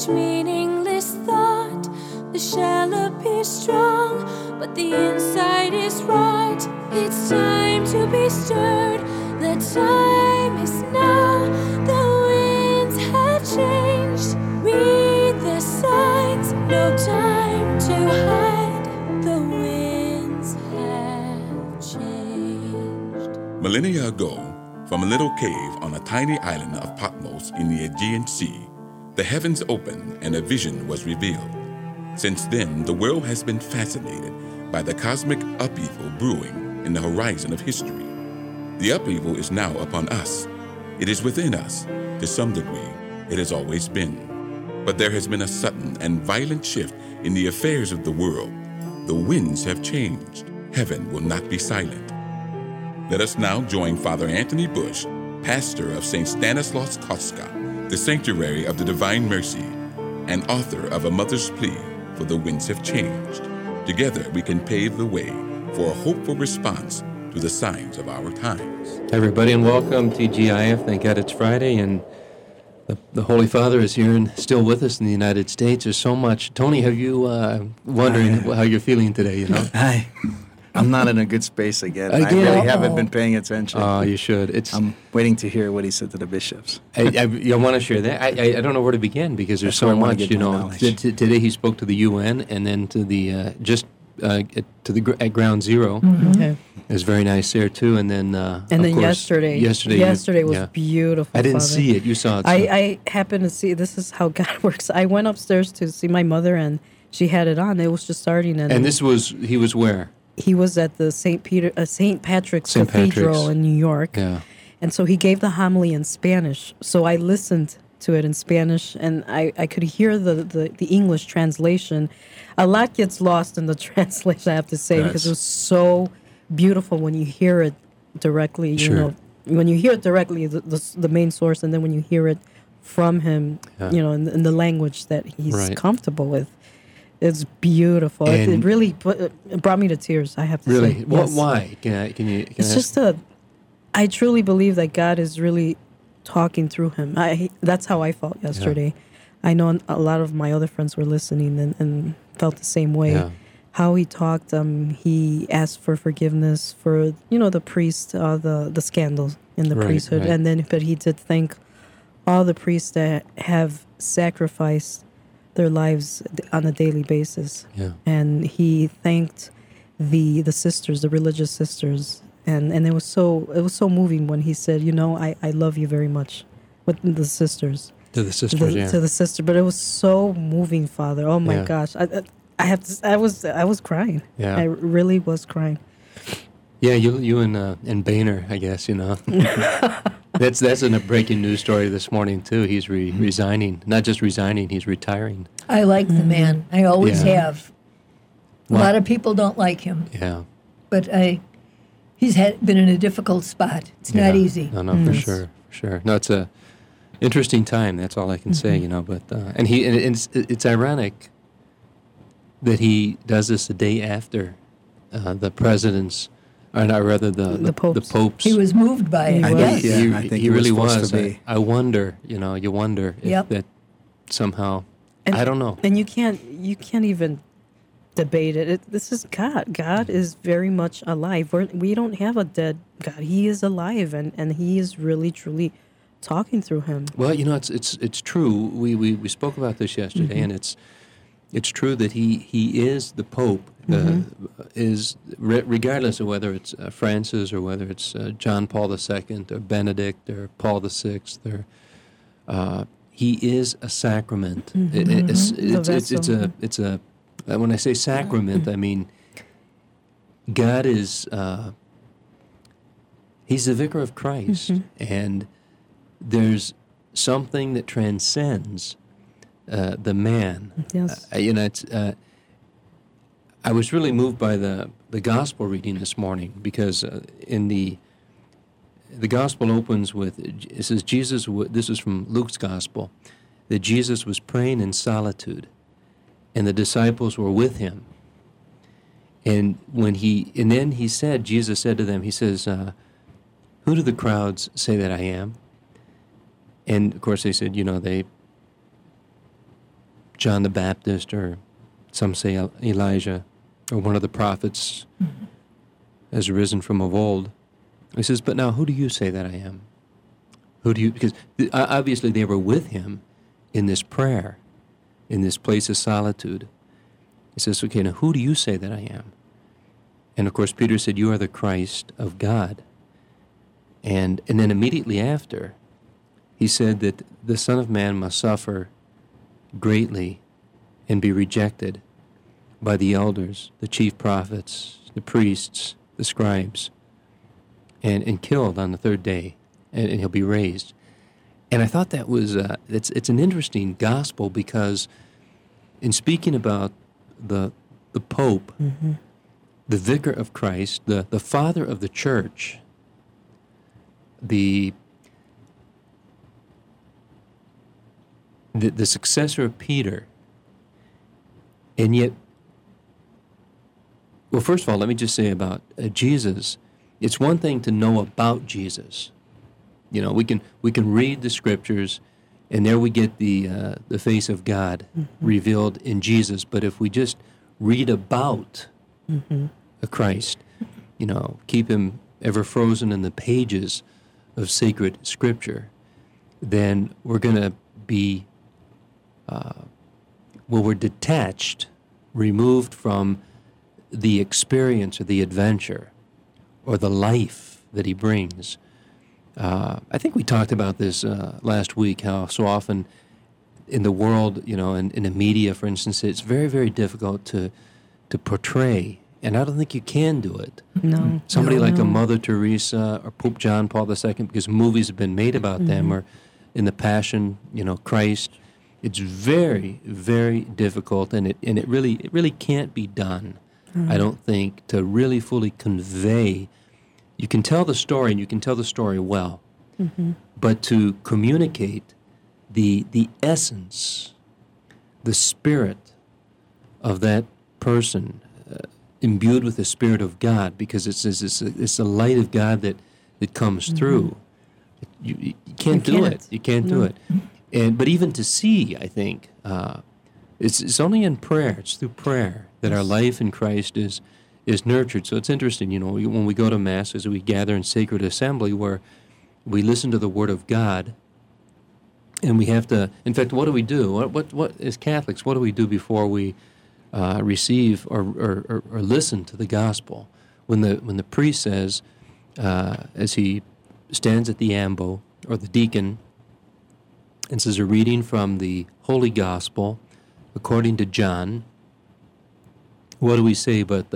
each meaningless thought. The shell appears strong, but the inside is rot. It's time to be stirred. The time is now. The winds have changed. Read the signs. No time to hide. The winds have changed. Millennia ago, from a little cave on a tiny island of Patmos in the Aegean Sea, the heavens opened and a vision was revealed. Since then, the world has been fascinated by the cosmic upheaval brewing in the horizon of history. The upheaval is now upon us. It is within us. To some degree, it has always been. But there has been a sudden and violent shift in the affairs of the world. The winds have changed. Heaven will not be silent. Let us now join Father Anthony Bush, pastor of St. Stanislaus Kostka, the Sanctuary of the Divine Mercy, and author of A Mother's Plea for the Winds Have Changed. Together we can pave the way for a hopeful response to the signs of our times. Hey everybody, and welcome to GIF. Thank God it's Friday, and the Holy Father is here and still with us in the United States. There's so much. Tony, have you wondering how you're feling today? You know, I'm not in a good space again. I really haven't been paying attention. Oh, you should. I'm waiting to hear what he said to the bishops. I want to share that. I don't know where to begin because there's so much. You know, today he spoke to the UN and then to the at Ground Zero. Mm-hmm. It was very nice there too. And then yesterday was beautiful. I didn't Father. See it. You saw it. So. I happened to see. This is how God works. I went upstairs to see my mother, and she had it on. It was just starting. And this was he was where? He was at the St. Patrick's Cathedral in New York. Yeah. And so he gave the homily in Spanish. So I listened to it in Spanish, and I could hear the English translation. A lot gets lost in the translation, I have to say, because it was so beautiful when you hear it directly. You know, when you hear it directly, the main source, and then when you hear it from him, you know, in the language that he's comfortable with. It's beautiful. It really it brought me to tears, I have to say. Really? Yes. Why? Can you it's just I truly believe that God is really talking through him. That's how I felt yesterday. Yeah. I know a lot of my other friends were listening and felt the same way. Yeah. How he talked, he asked for forgiveness for, you know, the priest, the scandals in the priesthood. Right. And then, but he did thank all the priests that have sacrificed their lives on a daily basis. Yeah. And he thanked the sisters, the religious sisters, and it was so moving when he said, you know, I love you very much, with the sisters. To the sisters, to the sister, but it was so moving, Father. Oh my gosh, I have to. I was crying. Yeah. I really was crying. Yeah, you and Boehner, I guess, you know. That's a breaking news story this morning, too. He's resigning. Not just resigning, he's retiring. I like the man. I always have. A lot of people don't like him. Yeah. But he's been in a difficult spot. It's not easy. No, for sure. No, it's a interesting time. That's all I can say, you know. But and it's ironic that he does this the day after the president's. Or rather, the Pope's. He was moved by it. I think he really was. I wonder, you know, if that somehow, I don't know. And you can't even debate it. This is God. God is very much alive. We don't have a dead God. He is alive, and he is really, truly talking through him. Well, you know, it's true. We spoke about this yesterday, and it's true that he is the Pope. Is regardless of whether it's Francis or whether it's John Paul II or Benedict or Paul VI, or he is a sacrament. It's a when I say sacrament, I mean God is he's the vicar of Christ, and there's something that transcends the man. Yes. You know, it's. I was really moved by the gospel reading this morning because in the gospel opens with, it says Jesus, this is from Luke's gospel, that Jesus was praying in solitude and the disciples were with him. And then Jesus said to them, he says, who do the crowds say that I am? And of course they said, you know, John the Baptist, or some say Elijah, or one of the prophets has risen from of old. He says, but now who do you say that I am? Who do you, because obviously they were with him in this prayer, in this place of solitude. He says, okay, now who do you say that I am? And of course Peter said, you are the Christ of God. And then immediately after, he said that the Son of Man must suffer greatly and be rejected by the elders, the chief prophets, the priests, the scribes, and killed on the third day, and he'll be raised. And I thought that was, it's an interesting gospel, because in speaking about the Pope, the vicar of Christ, the father of the church, the successor of Peter, and yet, well, first of all, let me just say about Jesus, it's one thing to know about Jesus. You know, we can read the scriptures, and there we get the face of God revealed in Jesus. But if we just read about a Christ, you know, keep him ever frozen in the pages of sacred scripture, then we're going to be, we're detached, removed from the experience or the adventure or the life that he brings. I think we talked about this last week, how so often in the world, you know, in the media, for instance, it's very, very difficult to portray, and I don't think you can do it. No. Somebody like a Mother Teresa or Pope John Paul II, because movies have been made about them, or in the Passion, you know, Christ. It's very, very difficult, and it really can't be done. I don't think, to really fully convey. You can tell the story, and you can tell the story well, but to communicate the essence, the spirit of that person, imbued with the Spirit of God, because it's the light of God that comes through. You can't do it. You can't do it. But even to see, I think, it's only in prayer. It's through prayer that our life in Christ is nurtured. So it's interesting, you know, when we go to Mass, as we gather in sacred assembly, where we listen to the Word of God, and we have to, in fact, what do we do? What as Catholics, what do we do before we receive or listen to the gospel? When the priest says, as he stands at the ambo, or the deacon, and says a reading from the Holy Gospel according to John, what do we say but,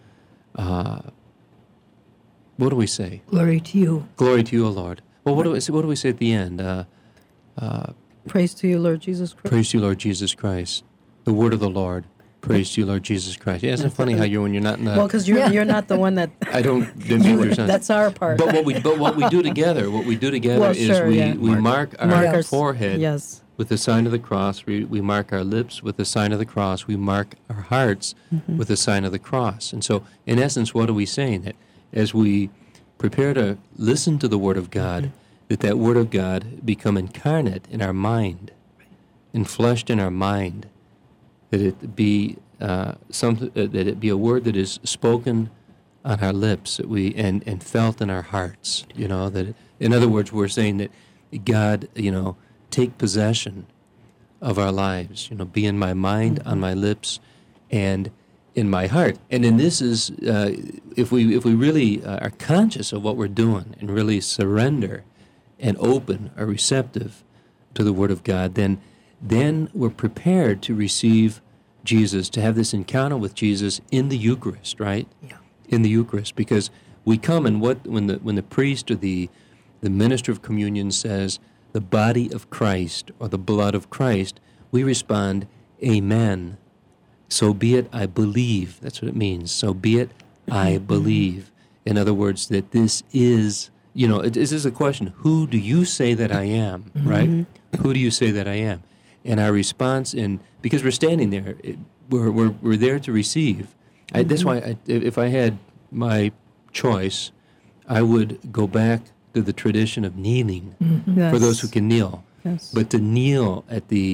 what do we say? Glory to you. Glory to you, O Lord. Well, what do we say at the end? Praise to you, Lord Jesus Christ. Praise to you, Lord Jesus Christ. The word of the Lord. Praise to you, Lord Jesus Christ. Yeah, isn't it funny how when you're not in the... Well, because you're not the one that... I didn't understand. That's our part. But what we do together, well, is we mark our forehead yes. with the sign of the cross. We mark our lips with the sign of the cross. We mark our hearts with the sign of the cross. And so, in essence, what are we saying? That as we prepare to listen to the Word of God, that Word of God become incarnate in our mind, enfleshed in our mind, that it be that it be a word that is spoken on our lips, that we and felt in our hearts. You know, that in other words, we're saying that God, you know, take possession of our lives. You know, be in my mind, on my lips, and in my heart. And then this is if we really are conscious of what we're doing and really surrender and open or receptive to the Word of God, then we're prepared to receive Jesus, to have this encounter with Jesus in the Eucharist, right? Yeah. In the Eucharist, because we come and when the priest or the minister of communion says the body of Christ or the blood of Christ, we respond, Amen. So be it, I believe. That's what it means. So be it, I believe. In other words, that this is, you know, this is a question. Who do you say that I am, right? Who do you say that I am? And our response, because we're standing there, we're there to receive. That's why, if I had my choice, I would go back to the tradition of kneeling for those who can kneel. Yes. But to kneel at the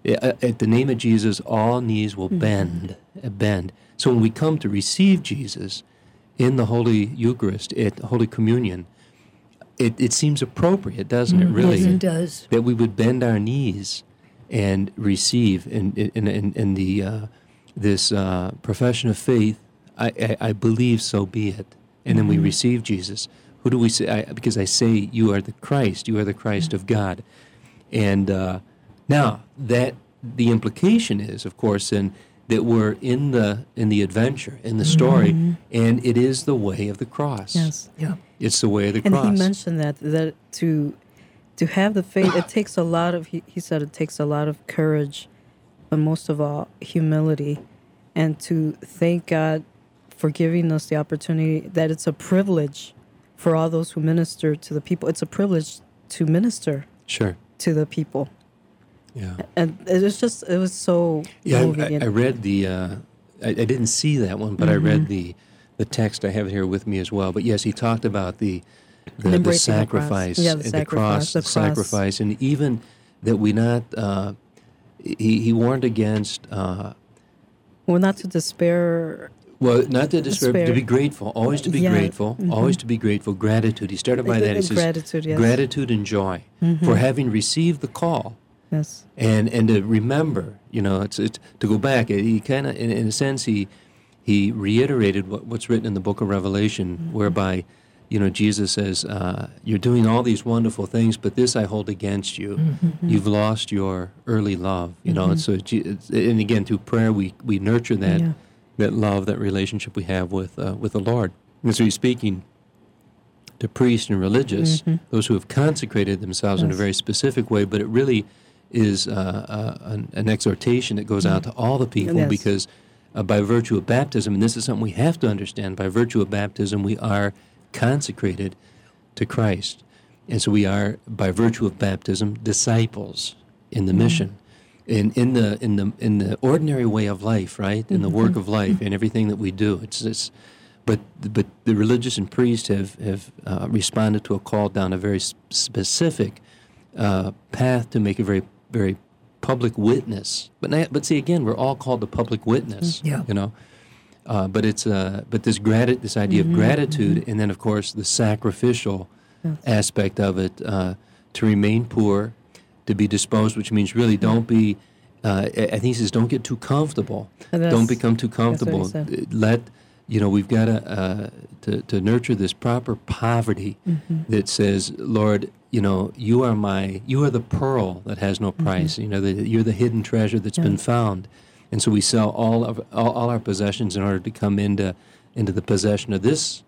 At the name of Jesus, all knees will bend. So when we come to receive Jesus in the Holy Eucharist, at Holy Communion, it seems appropriate, doesn't it, really? Yes, it does. That we would bend our knees and receive in this profession of faith. I believe, so be it. And then we receive Jesus. Who do we say? Because I say, you are the Christ. You are the Christ of God. And now that the implication is, of course, then that we're in the adventure, in the story, and it is the way of the cross. Yes. Yeah. It's the way of the And cross. he mentioned that to have the faith, it takes a lot of, he said it takes a lot of courage, but most of all, humility. And to thank God for giving us the opportunity, that it's a privilege for all those who minister to the people. It's a privilege to minister Sure. to the people. Yeah. And it was so moving. I read the, I didn't see that one, but I read the text. I have it here with me as well. But yes, he talked about the embracing the cross. sacrifice, Yeah, the cross, the sacrifice, and even that we not, he warned against, well, not to despair. well, not to despair, to be grateful, always to be grateful, always to be grateful, gratitude. He started by that. He says, Gratitude, yes. gratitude and joy for having received the call. Yes. And to remember, it's to go back. He kind of, in a sense, he reiterated what's written in the book of Revelation, whereby, Jesus says, you're doing all these wonderful things, but this I hold against you. You've lost your early love. And so, and again, through prayer, we nurture that love, that relationship we have with the Lord. And so he's speaking to priests and religious, those who have consecrated themselves in a very specific way, but it really is an exhortation that goes out to all the people, because by virtue of baptism, and this is something we have to understand, by virtue of baptism we are consecrated to Christ. And so we are, by virtue of baptism, disciples in the mission. In the ordinary way of life, right? In the work of life, and everything that we do. But the religious and priests have responded to a call down a very specific path to make a very, very public witness. But see, again, we're all called to public witness. Yeah. But it's this idea of gratitude, and then of course the sacrificial aspect of it, to remain poor, to be disposed, which means really don't be. I think he says don't get too comfortable. Don't become too comfortable. We've got to nurture this proper poverty that says, Lord, you are the pearl that has no price. You're the hidden treasure that's been found, and so we sell all our possessions in order to come into the possession of this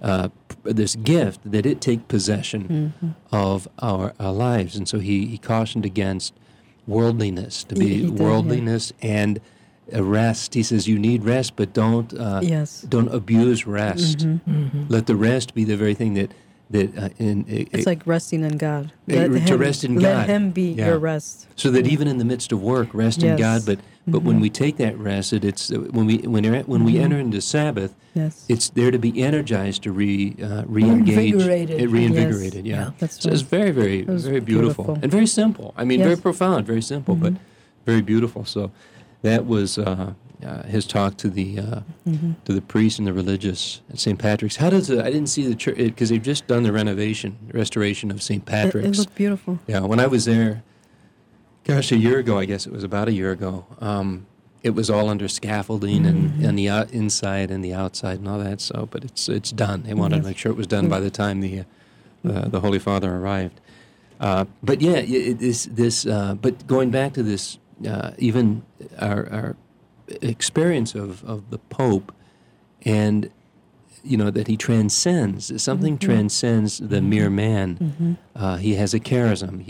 gift, that it take possession of our lives. And so he cautioned against worldliness, to be worldliness and rest. He says you need rest, but don't abuse rest. Let the rest be the very thing that it's like resting in God. Rest in God. Let Him be your rest. So that even in the midst of work, rest in God. But when we take that rest, it's when we enter into Sabbath, it's there to be energized, to re-engage, reinvigorated. Yeah. So it's very, very, very beautiful and very simple. I mean, very profound, very simple, but very beautiful. So that was his talk to the priests and the religious at St. Patrick's. How does I didn't see the church because they've just done the restoration of St. Patrick's. It looked beautiful. Yeah, when I was there, gosh, a year ago, I guess it was about a year ago. It was all under scaffolding and the inside and the outside and all that. So, but it's done. They wanted to make sure it was done by the time the Holy Father arrived. But yeah, but going back to this, even our experience of the Pope, and that he transcends something, transcends the mere man. He has a charism.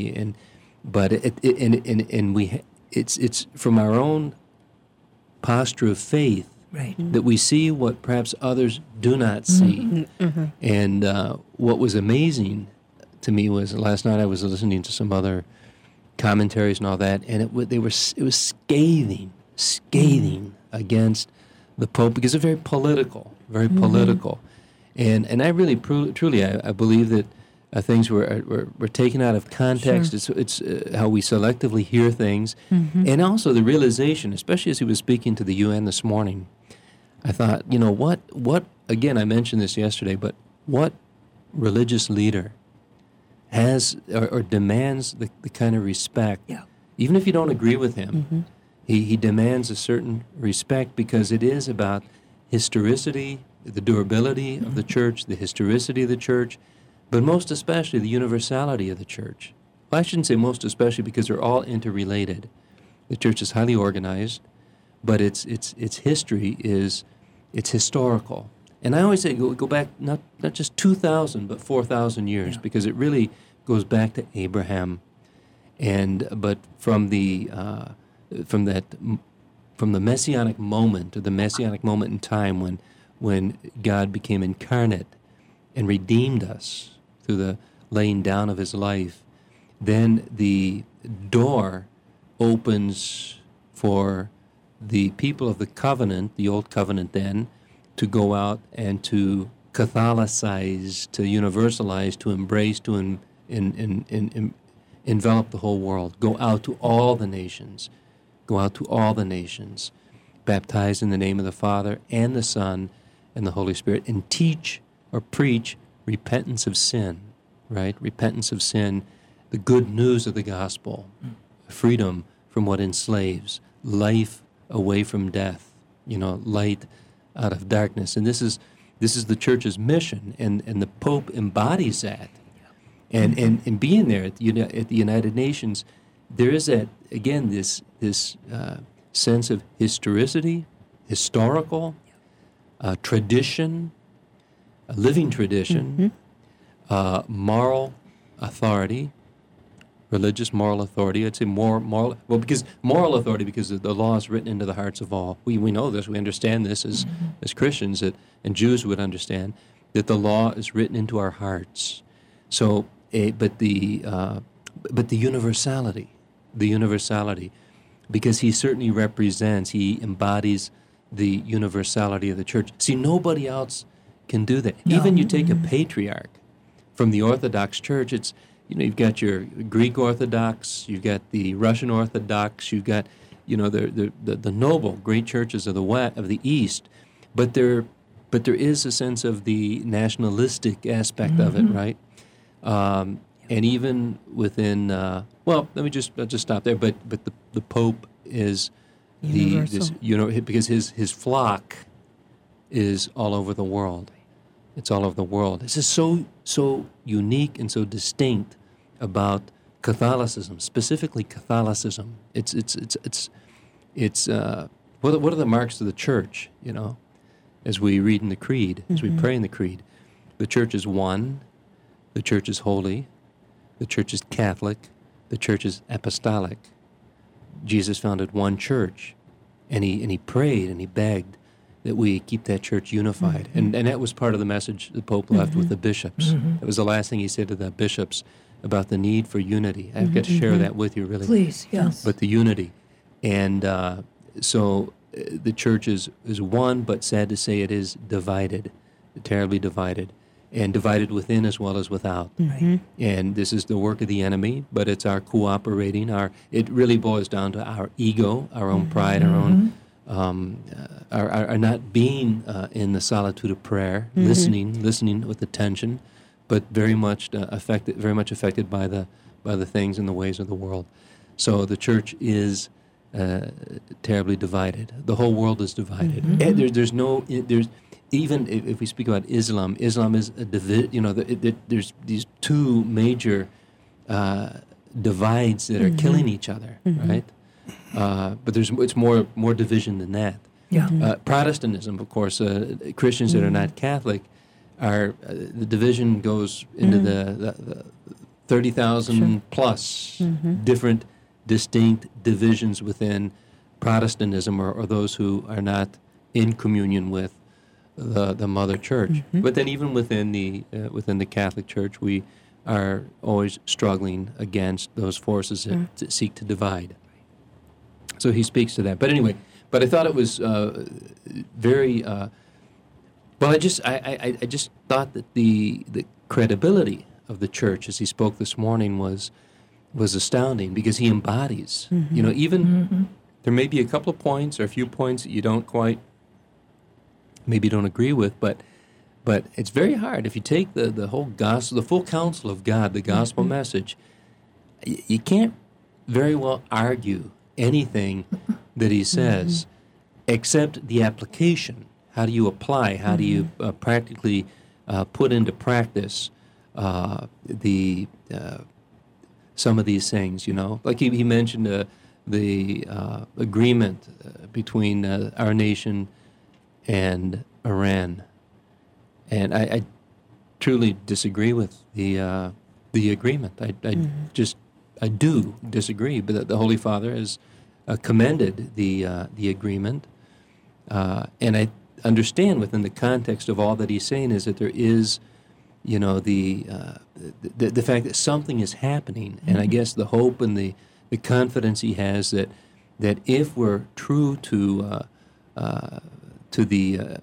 It's from our own posture of faith that we see what perhaps others do not see. And what was amazing to me was last night I was listening to some other commentaries and all that, and it was scathing against the Pope because it's very political, and I really truly I believe that things were taken out of context. Sure. It's how we selectively hear things. And also the realization, especially as he was speaking to the UN this morning, I thought, what again, I mentioned this yesterday, but what religious leader has or demands the kind of respect, even if you don't agree with him, he demands a certain respect because it is about historicity, the durability of the church, the historicity of the church, but most especially the universality of the church. Well, I shouldn't say most especially because they're all interrelated. The church is highly organized, but its history is historical. And I always say go back not just 2,000 but 4,000 years because it really goes back to Abraham, but from the messianic moment, or the messianic moment in time when God became incarnate and redeemed us through the laying down of his life, then the door opens for the people of the covenant, the old covenant then, to go out and to Catholicize, to universalize, to embrace, to envelop the whole world. Go out to all the nations. Go out to all the nations. Baptize in the name of the Father and the Son and the Holy Spirit, and teach or preach repentance of sin, right? Repentance of sin, the good news of the gospel, freedom from what enslaves, life away from death, light out of darkness. And this is the church's mission, and the Pope embodies that. And being there at the United Nations, there is that, again, this sense of historicity, historical, tradition, a living tradition, moral authority, religious moral authority. I'd say moral because moral authority because the law is written into the hearts of all. We know this. We understand this as Christians, and Jews would understand that the law is written into our hearts. So, but the universality, because he certainly represents, he embodies the universality of the church. See, nobody else can do that. No. Even you take a patriarch from the Orthodox Church, it's, you've got your Greek Orthodox, you've got the Russian Orthodox, you've got, the noble, great churches of the East, but there is a sense of the nationalistic aspect of it, right? And even within, I'll just stop there. But the Pope is because his flock is all over the world. It's all over the world. This is so unique and so distinct about Catholicism, specifically Catholicism. It's what are the marks of the church? As we read in the creed, as we pray in the creed, the church is one, the church is holy, the church is Catholic, the church is apostolic. Jesus founded one church, and he prayed and he begged that we keep that church unified. And that was part of the message the Pope left with the bishops. That was the last thing he said to the bishops about the need for unity. I've got to share that with you, really. Please, yes. But the unity. And so the church is one, but sad to say it is divided, terribly divided, and divided within as well as without. And this is the work of the enemy, but it's our cooperating. It really boils down to our ego, our own pride, our own are not being in the solitude of prayer, listening with attention, but very much affected by the things and the ways of the world. So the church is terribly divided. The whole world is divided. And there's even if we speak about Islam is a there's these two major divides that are killing each other, right? But it's more division than that. Protestantism, of course, Christians that are not Catholic, the division goes into the 30,000 plus different distinct divisions within Protestantism, or those who are not in communion with the Mother Church. But then even within the Catholic Church, we are always struggling against those forces that seek to divide. So he speaks to that. But anyway, I thought it was very. I just thought that the credibility of the church as he spoke this morning was astounding, because he embodies, even there may be a couple of points or a few points that you don't agree with, but it's very hard. If you take the whole gospel, the full counsel of God, the gospel message, you can't very well argue anything that he says, except the application. How do you apply? How do you practically put into practice some of these things? Like he mentioned the agreement between our nation and Iran, and I truly disagree with the agreement. I do disagree, but the Holy Father has commended the agreement, and I understand within the context of all that he's saying is that there is, the fact that something is happening, and I guess the hope and the confidence he has that if we're true to the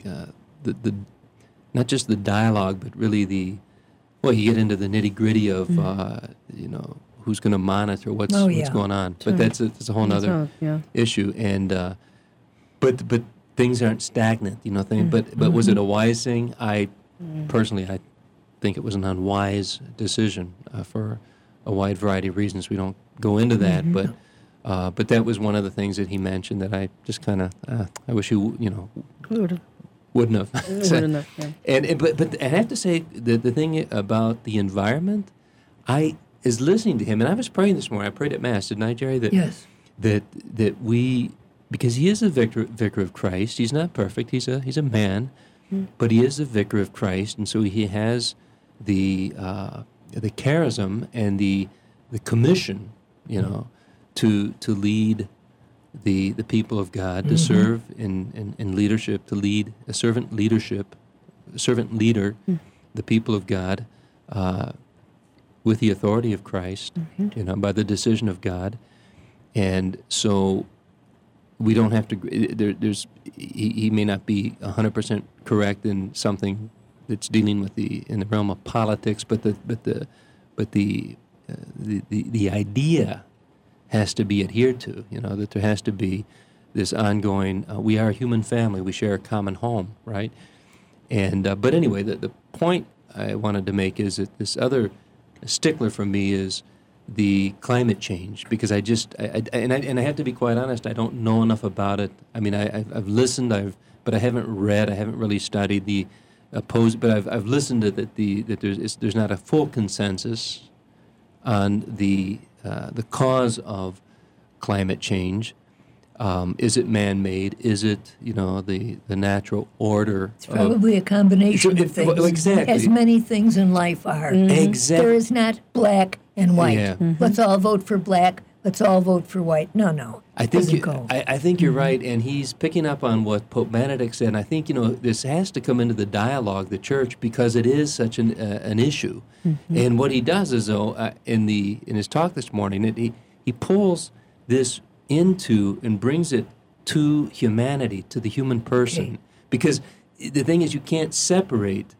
not just the dialogue, but really you get into the nitty-gritty of who's going to monitor what's going on. But that's a whole other issue. And but things aren't stagnant, But was it a wise thing? I think it was an unwise decision for a wide variety of reasons. We don't go into that, but that was one of the things that he mentioned that I just kind of I wish he wouldn't have. But I have to say the thing about the environment, is listening to him, and I was praying this morning. I prayed at Mass, didn't I, Jerry? Yes. That we, because he is a vicar of Christ. He's not perfect. He's a man, but he is the vicar of Christ, and so he has the charism and the commission, to lead the people of God, to serve in leadership, to lead a servant leader, the people of God, with the authority of Christ, by the decision of God. And so we don't have to, he may not be 100% correct in something that's dealing with in the realm of politics, but the idea has to be adhered to, that there has to be this ongoing, we are a human family, we share a common home, right? And but anyway, the point I wanted to make is that this other stickler for me is the climate change, because I have to be quite honest, I don't know enough about it. I mean, I've listened, but I haven't read, I haven't really studied the opposed, but I've listened to that there's not a full consensus on the cause of climate change. Is it man-made? Is it, the natural order? It's probably a combination of things. Well, exactly. As many things in life are. Exactly. There is not black and white. Yeah. Let's all vote for black. Let's all vote for white. No. I think you're right, and he's picking up on what Pope Benedict said. And I think, this has to come into the dialogue, the church, because it is such an issue. And what he does is, though, in his talk this morning, he pulls this into and brings it to humanity, to the human person. Okay. Because the thing is, you can't separate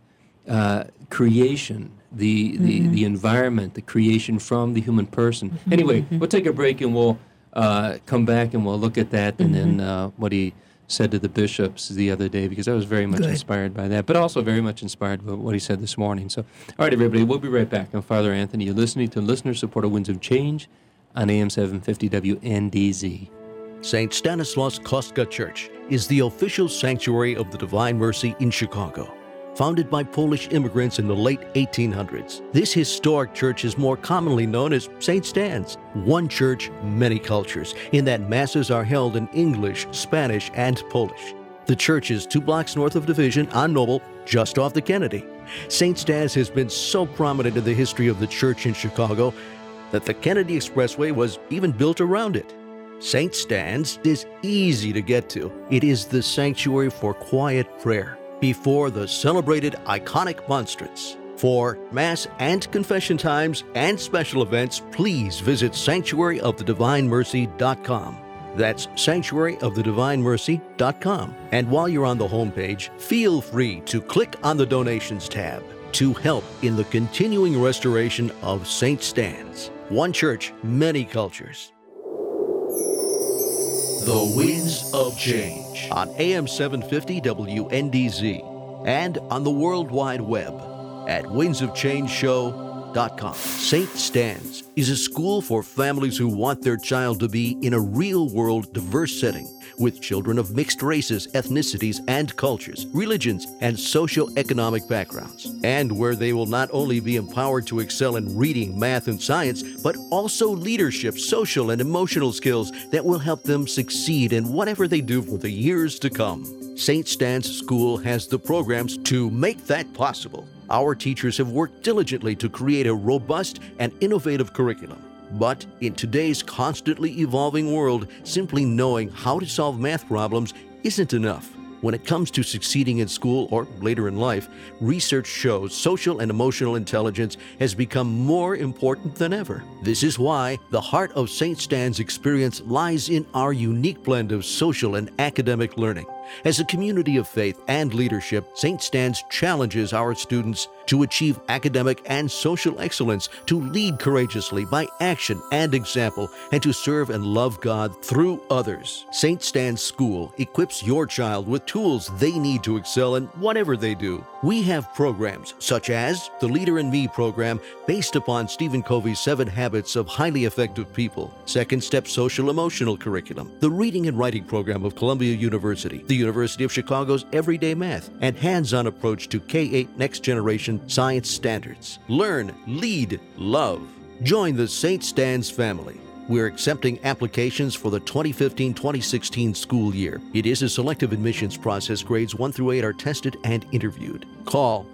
creation, the environment, the creation from the human person. Anyway, we'll take a break and we'll come back and we'll look at that and then what he said to the bishops the other day, because I was very much inspired by that, but also very much inspired by what he said this morning. So, all right, everybody, we'll be right back. I'm Father Anthony. You're listening to Listener-Supported Winds of Change on AM 750 WNDZ. St. Stanislaus Kostka Church is the official sanctuary of the Divine Mercy in Chicago. Founded by Polish immigrants in the late 1800s, this historic church is more commonly known as St. Stan's. One church, many cultures, in that masses are held in English, Spanish, and Polish. The church is 2 blocks north of Division on Noble, just off the Kennedy. St. Stan's has been so prominent in the history of the church in Chicago that the Kennedy Expressway was even built around it. St. Stan's is easy to get to. It is the sanctuary for quiet prayer before the celebrated iconic monstrance. For Mass and confession times and special events, please visit sanctuaryofthedivinemercy.com. That's sanctuaryofthedivinemercy.com. And while you're on the homepage, feel free to click on the donations tab. to help in the continuing restoration of St. Stan's. One church, many cultures. The Winds of Change on AM 750 WNDZ and on the World Wide Web at windsofchangeshow.com. St. Stan's is a school for families who want their child to be in a real-world, diverse setting with children of mixed races, ethnicities, and cultures, religions, and socio-economic backgrounds, and where they will not only be empowered to excel in reading, math, and science, but also leadership, social, and emotional skills that will help them succeed in whatever they do for the years to come. St. Stan's School has the programs to make that possible. Our teachers have worked diligently to create a robust and innovative curriculum. But in today's constantly evolving world, simply knowing how to solve math problems isn't enough. When it comes to succeeding in school or later in life, research shows social and emotional intelligence has become more important than ever. This is why the heart of St. Stan's experience lies in our unique blend of social and academic learning. As a community of faith and leadership, St. Stan's challenges our students to achieve academic and social excellence, to lead courageously by action and example, and to serve and love God through others. St. Stan's School equips your child with tools they need to excel in whatever they do. We have programs such as the Leader in Me program, based upon Stephen Covey's 7 Habits of Highly Effective People, Second Step Social Emotional Curriculum, the Reading and Writing program of Columbia University, the University of Chicago's Everyday Math, and hands-on approach to K-8 Next Generation Science Standards. Learn, lead, love. Join the St. Stan's family. We're accepting applications for the 2015-2016 school year. It is a selective admissions process. Grades 1 through 8 are tested and interviewed. Call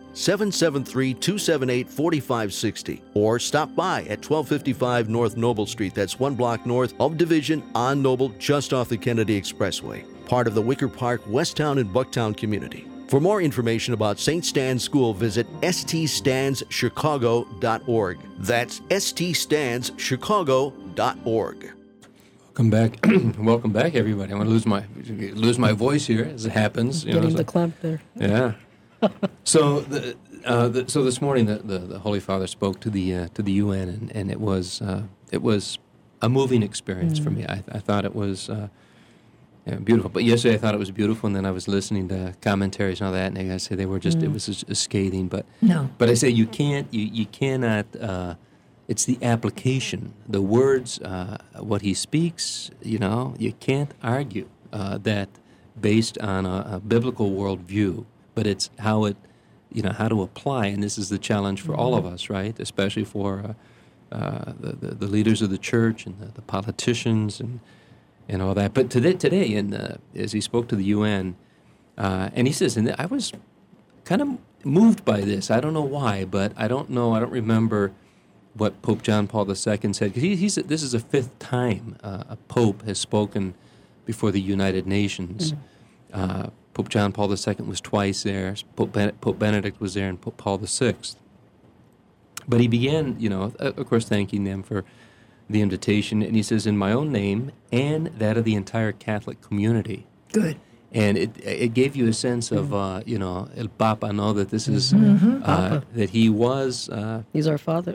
773-278-4560 or stop by at 1255 North Noble Street. That's 1 block north of Division on Noble, just off the Kennedy Expressway. Part of the Wicker Park, Westtown, and Bucktown community. For more information about St. Stan's School, visit ststanschicago.org. That's ststanschicago.org. Welcome back. Welcome back, everybody. I want to lose my voice here, as it happens. Getting the clamp there. Yeah. So this morning the Holy Father spoke to the UN, and it was a moving experience for me. I thought it was beautiful. But yesterday I thought it was beautiful, and then I was listening to commentaries and all that, and I say they were just it was just scathing. But I say you cannot. It's the application, the words, what he speaks. You can't argue that based on a biblical worldview. But it's how to apply, and this is the challenge for all of us, right? Especially for the leaders of the church and the politicians and all that. But today, as he spoke to the UN, and he says, and I was kind of moved by this. I don't know why, but I don't remember what Pope John Paul II said, because this is the 5th time a pope has spoken before the United Nations. Pope John Paul II was twice there. Pope Benedict was there, and Pope Paul VI. But he began, of course, thanking them for the invitation. And he says, in my own name and that of the entire Catholic community. Good. And it gave you a sense of, El Papa, that this is, that he was. He's our Father.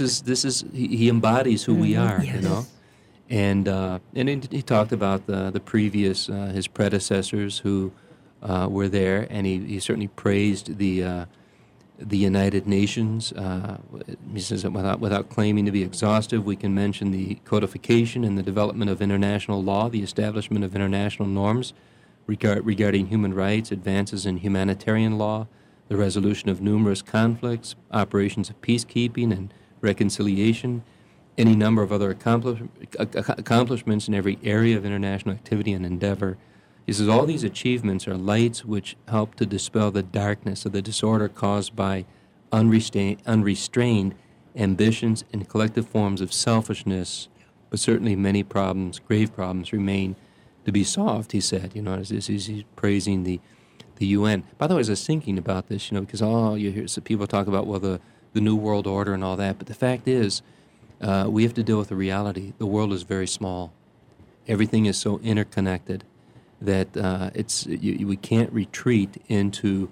He embodies who we are, yes. And he talked about the previous, his predecessors who were there, and he certainly praised the United Nations. He says that without claiming to be exhaustive, we can mention the codification and the development of international law, the establishment of international norms regarding human rights, advances in humanitarian law, the resolution of numerous conflicts, operations of peacekeeping and reconciliation, any number of other accomplishments in every area of international activity and endeavor. He says all these achievements are lights which help to dispel the darkness of the disorder caused by unrestrained ambitions and collective forms of selfishness, but certainly many problems, grave problems, remain to be solved, he said, as he's praising the UN. By the way, as I was thinking about this, because you hear some people talk about, the New World Order and all that, but the fact is, we have to deal with the reality. The world is very small. Everything is so interconnected that we can't retreat into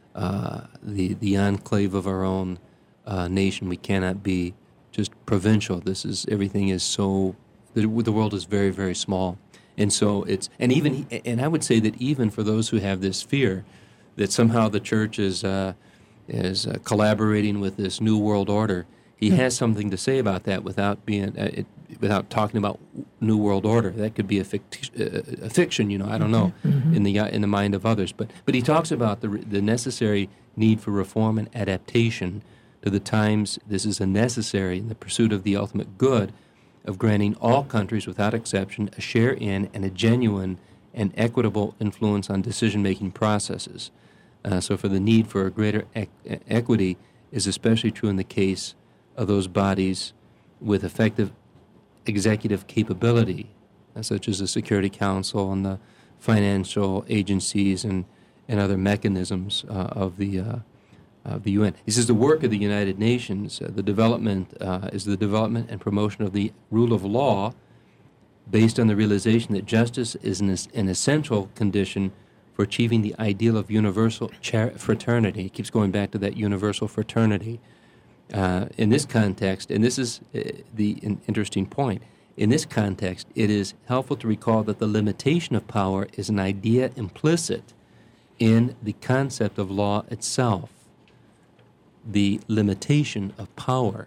the enclave of our own nation. We cannot be just provincial. Everything is so. The world is very, very small, and so and I would say that even for those who have this fear that somehow the church is collaborating with this new world order, he has something to say about that without without talking about new world order. That could be a fiction, I don't know, in the mind of others. But he talks about the necessary need for reform and adaptation to the times. This is a necessary in the pursuit of the ultimate good of granting all countries without exception a share in and a genuine and equitable influence on decision-making processes. So for the need for a greater equity is especially true in the case of those bodies with effective executive capability, such as the Security Council and the financial agencies and other mechanisms of the UN. He says the work of the United Nations, is the development and promotion of the rule of law based on the realization that justice is an essential condition for achieving the ideal of universal fraternity. He keeps going back to that universal fraternity. In this context, and this is the interesting point, in this context, it is helpful to recall that the limitation of power is an idea implicit in the concept of law itself. The limitation of power.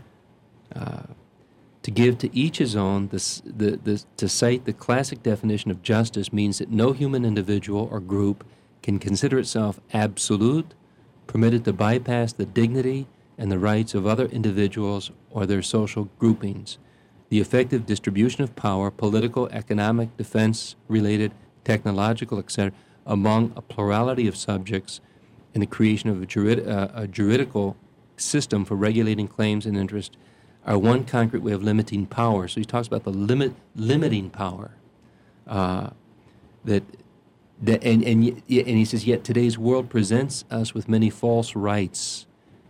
To give to each his own, to cite the classic definition of justice means that no human individual or group can consider itself absolute, permitted to bypass the dignity and the rights of other individuals or their social groupings. The effective distribution of power, political, economic, defense-related, technological, etc., among a plurality of subjects, and the creation of a juridical system for regulating claims and interests are one concrete way of limiting power. So he talks about the limiting power. And he says, yet today's world presents us with many false rights,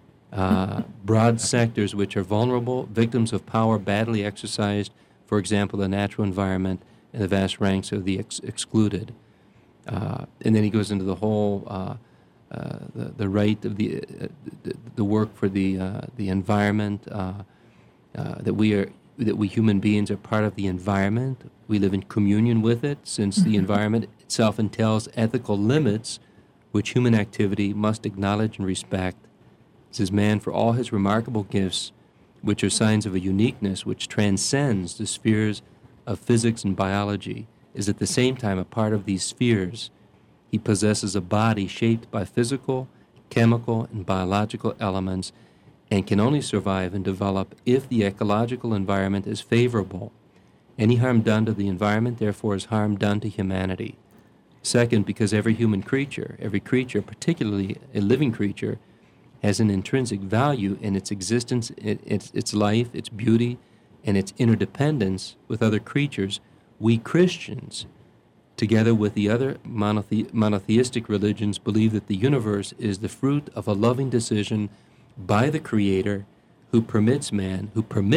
broad sectors which are vulnerable, victims of power badly exercised, for example, the natural environment and the vast ranks of the excluded. And then he goes into the whole the right of the work for the environment, that we human beings are part of the environment. We live in communion with it, since the environment itself entails ethical limits which human activity must acknowledge and respect. It says, man, for all his remarkable gifts, which are signs of a uniqueness which transcends the spheres of physics and biology, is at the same time a part of these spheres. He possesses a body shaped by physical, chemical, and biological elements, and can only survive and develop if the ecological environment is favorable. Any harm done to the environment, therefore, is harm done to humanity. Second, because every creature, particularly a living creature, has an intrinsic value in its existence, its life, its beauty, and its interdependence with other creatures, we Christians, together with the other monotheistic religions, believe that the universe is the fruit of a loving decision by the Creator who permits man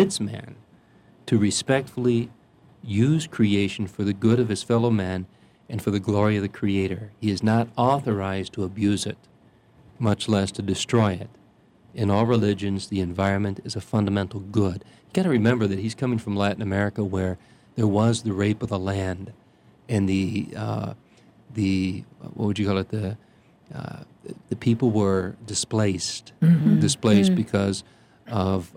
to respectfully use creation for the good of his fellow man and for the glory of the Creator. He is not authorized to abuse it, much less to destroy it. In all religions, the environment is a fundamental good. You got to remember that he's coming from Latin America, where there was the rape of the land, and the what would you call it? The people were displaced because of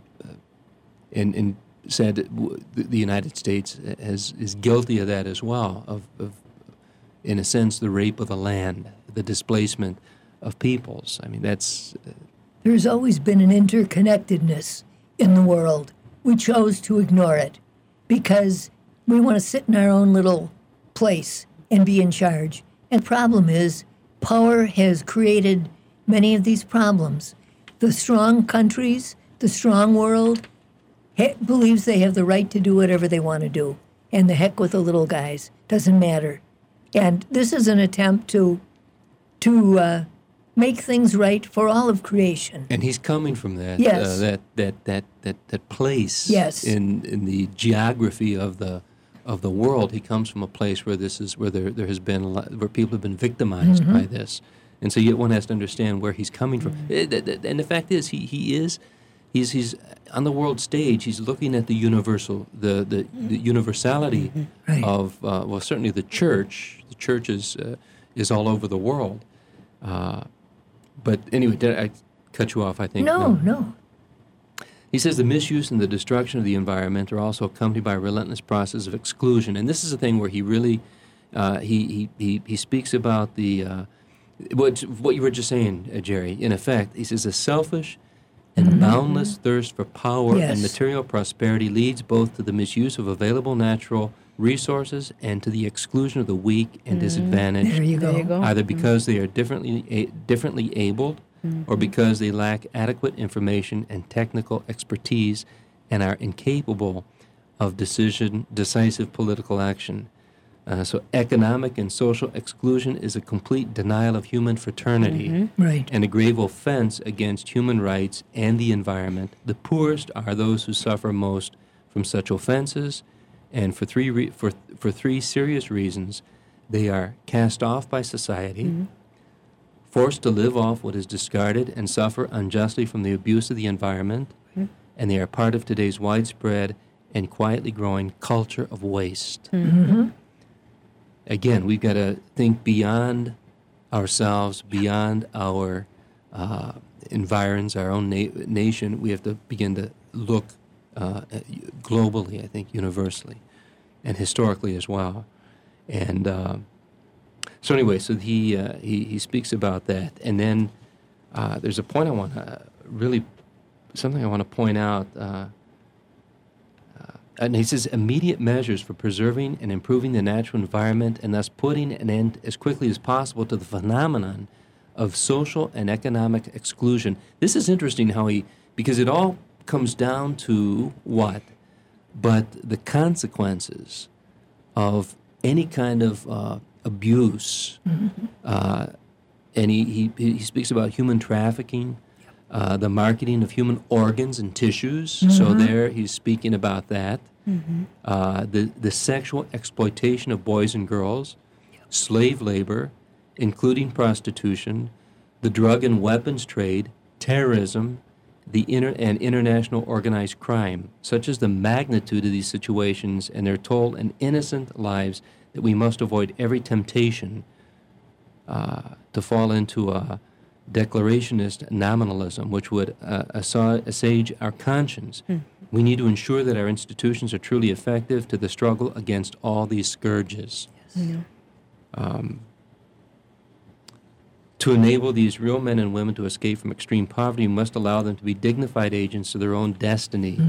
and said that the United States is guilty of that as well, of in a sense the rape of the land, the displacement of peoples. I mean, that's there's always been an interconnectedness in the world. We chose to ignore it because we want to sit in our own little place and be in charge. And the problem is, power has created many of these problems. The strong countries, the strong world, believes they have the right to do whatever they want to do. And the heck with the little guys. Doesn't matter. And this is an attempt to make things right for all of creation. And he's coming from that, yes. that place, yes. in the geography of the world. He comes from a place where there has been where people have been victimized by this, And so yet one has to understand where he's coming from. And the fact is, he's on the world stage. He's looking at the the universality of certainly the church. The church is all over the world. But anyway, did I cut you off? I think No. He says the misuse and the destruction of the environment are also accompanied by a relentless process of exclusion. And this is a thing where he really he speaks about the what you were just saying, Jerry. In effect, he says a selfish and boundless thirst for power and material prosperity leads both to the misuse of available natural resources and to the exclusion of the weak and disadvantaged. There you go. Either because they are differently abled, or because they lack adequate information and technical expertise and are incapable of decisive political action. So economic and social exclusion is a complete denial of human fraternity and a grave offense against human rights and the environment. The poorest are those who suffer most from such offenses, and for three serious reasons. They are cast off by society, forced to live off what is discarded and suffer unjustly from the abuse of the environment, and they are part of today's widespread and quietly growing culture of waste. Again, we've got to think beyond ourselves, beyond our environs, our own nation. We have to begin to look globally, I think, universally, and historically as well. And so anyway, so he speaks about that, and then there's a point I want to something I want to point out. And he says immediate measures for preserving and improving the natural environment and thus putting an end as quickly as possible to the phenomenon of social and economic exclusion. This is interesting because it all comes down to what? But the consequences of any kind of abuse. And he speaks about human trafficking, the marketing of human organs and tissues. So there he's speaking about that. The sexual exploitation of boys and girls, slave labor, including prostitution, the drug and weapons trade, terrorism, and international organized crime, such as the magnitude of these situations and their toll in innocent lives, that we must avoid every temptation to fall into a declarationist nominalism, which would assuage our conscience. We need to ensure that our institutions are truly effective to the struggle against all these scourges. To enable these real men and women to escape from extreme poverty, we must allow them to be dignified agents of their own destiny.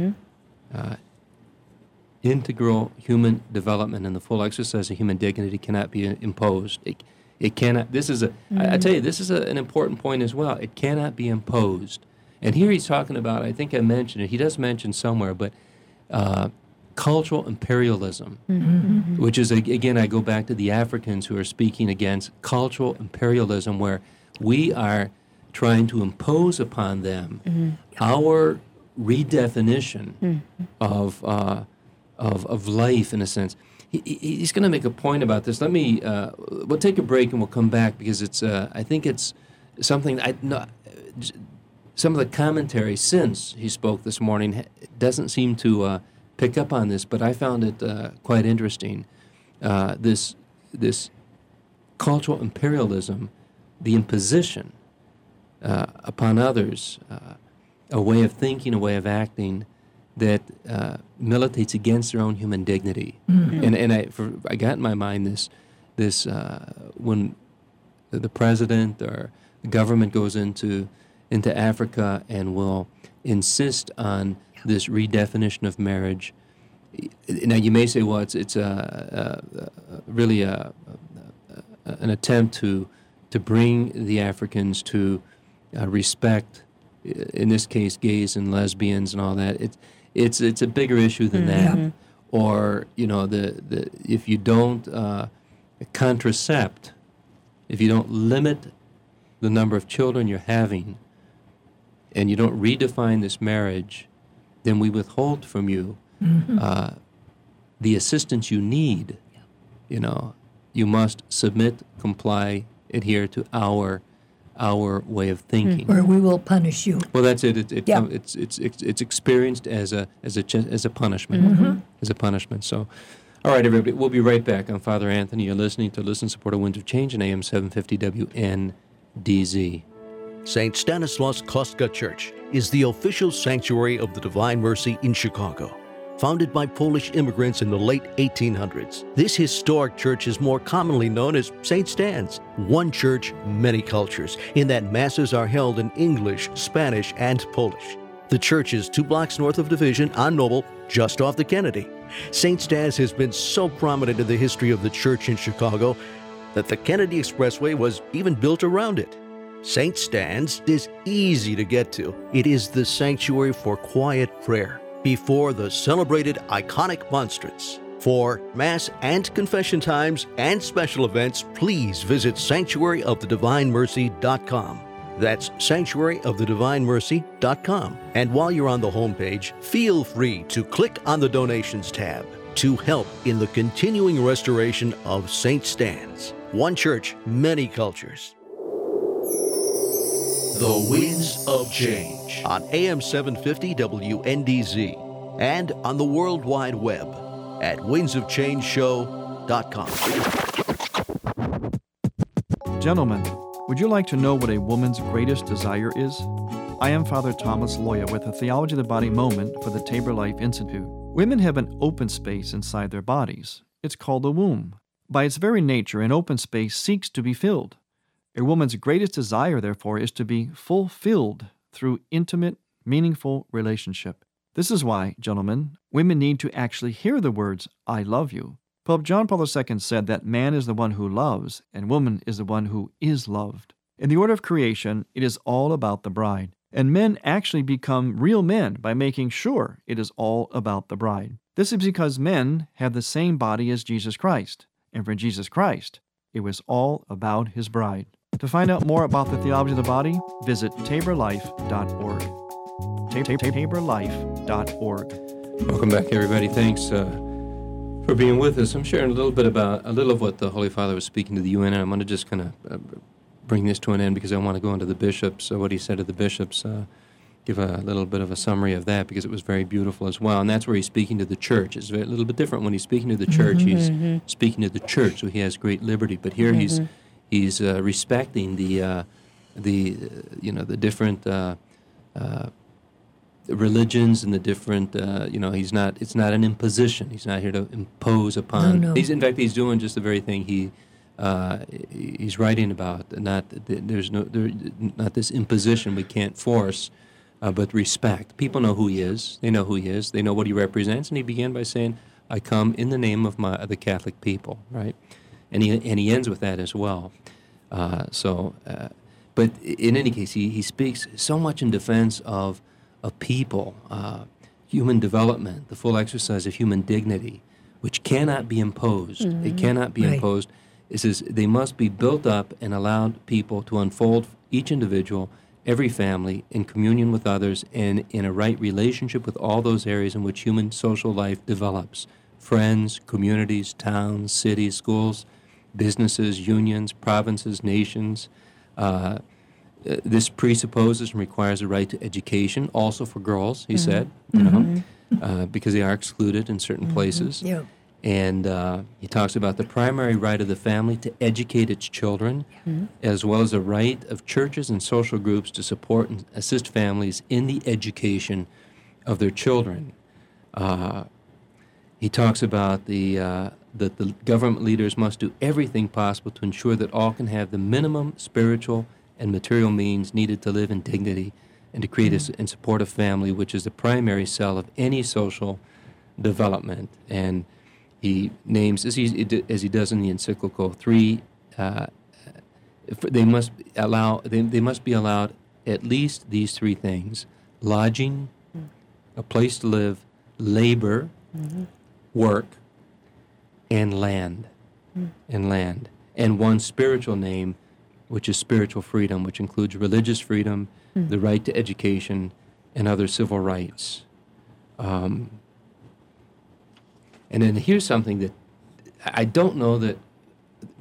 Integral human development and the full exercise of human dignity cannot be imposed. It cannot. This is I tell you, this is an important point as well. It cannot be imposed. And here he's talking about, I think I mentioned it, he does mention somewhere, but cultural imperialism, which is, again, I go back to the Africans who are speaking against cultural imperialism, where we are trying to impose upon them our redefinition of life, in a sense. He's going to make a point about this. We'll take a break and we'll come back, because it's, I think it's something some of the commentary since he spoke this morning doesn't seem to pick up on this, but I found it quite interesting. This cultural imperialism, the imposition upon others, a way of thinking, a way of acting that militates against their own human dignity. And I got in my mind this when the president or the government goes into Africa and will insist on this redefinition of marriage. Now you may say, well, it's really an attempt to bring the Africans to respect, in this case, gays and lesbians and all that. It's a bigger issue than that. Or if you don't contracept, if you don't limit the number of children you're having, and you don't redefine this marriage, then we withhold from you the assistance you need. You must submit, comply, adhere to our way of thinking. Or we will punish you. Well, that's it. Yeah. It's experienced as a punishment, as a punishment. So, all right, everybody, we'll be right back. I'm Father Anthony. You're listening to Listen, Support a Winds of Change in AM 750 WNDZ. St. Stanislaus Kostka Church is the official sanctuary of the Divine Mercy in Chicago. Founded by Polish immigrants in the late 1800s, this historic church is more commonly known as St. Stan's. One church, many cultures, in that Masses are held in English, Spanish, and Polish. The church is 2 blocks north of Division on Noble, just off the Kennedy. St. Stan's has been so prominent in the history of the church in Chicago that the Kennedy Expressway was even built around it. St. Stan's is easy to get to. It is the sanctuary for quiet prayer before the celebrated iconic monstrance. For Mass and confession times and special events, please visit sanctuaryofthedivinemercy.com. That's sanctuaryofthedivinemercy.com. And while you're on the homepage, feel free to click on the donations tab to help in the continuing restoration of St. Stan's. One church, many cultures. The Winds of Change on AM 750 WNDZ and on the World Wide Web at windsofchangeshow.com. Gentlemen, would you like to know what a woman's greatest desire is? I am Father Thomas Loya with a Theology of the Body moment for the Tabor Life Institute. Women have an open space inside their bodies. It's called the womb. By its very nature, an open space seeks to be filled. A woman's greatest desire, therefore, is to be fulfilled through intimate, meaningful relationship. This is why, gentlemen, women need to actually hear the words, I love you. Pope John Paul II said that man is the one who loves, and woman is the one who is loved. In the order of creation, it is all about the bride. And men actually become real men by making sure it is all about the bride. This is because men have the same body as Jesus Christ. And for Jesus Christ, it was all about his bride. To find out more about the theology of the body, visit taborlife.org. taborlife.org. Welcome back, everybody. Thanks for being with us. I'm sharing a little of what the Holy Father was speaking to the UN, and I'm going to just kind of bring this to an end because I want to go into the bishops, what he said to the bishops, give a little bit of a summary of that because it was very beautiful as well. And that's where he's speaking to the church. It's a little bit different when he's speaking to the church. He's speaking to the church, so he has great liberty. But here he's respecting the different religions and the different it's not an imposition. He's not here to impose upon. No. He's doing just the very thing he's writing about. There's not this imposition we can't force, but respect. People know who he is. They know who he is. They know what he represents. And he began by saying, "I come in the name of the Catholic people." Right, and he ends with that as well. But in any case, he speaks so much in defense of people, human development, the full exercise of human dignity, which cannot be imposed. It cannot be imposed. It says they must be built up and allowed people to unfold, each individual, every family, in communion with others and in a right relationship with all those areas in which human social life develops. Friends, communities, towns, cities, schools, businesses, unions, provinces, nations. This presupposes and requires a right to education, also for girls, he said, because they are excluded in certain places. Yeah. And he talks about the primary right of the family to educate its children, as well as the right of churches and social groups to support and assist families in the education of their children. He talks about that the government leaders must do everything possible to ensure that all can have the minimum spiritual and material means needed to live in dignity and to create and support a family, which is the primary cell of any social development. And he names, as he does in the encyclical, three. They must be allowed at least these three things: lodging, a place to live, labor, work, and land, and one spiritual name, which is spiritual freedom, which includes religious freedom, the right to education, and other civil rights. And then here's something that I don't know that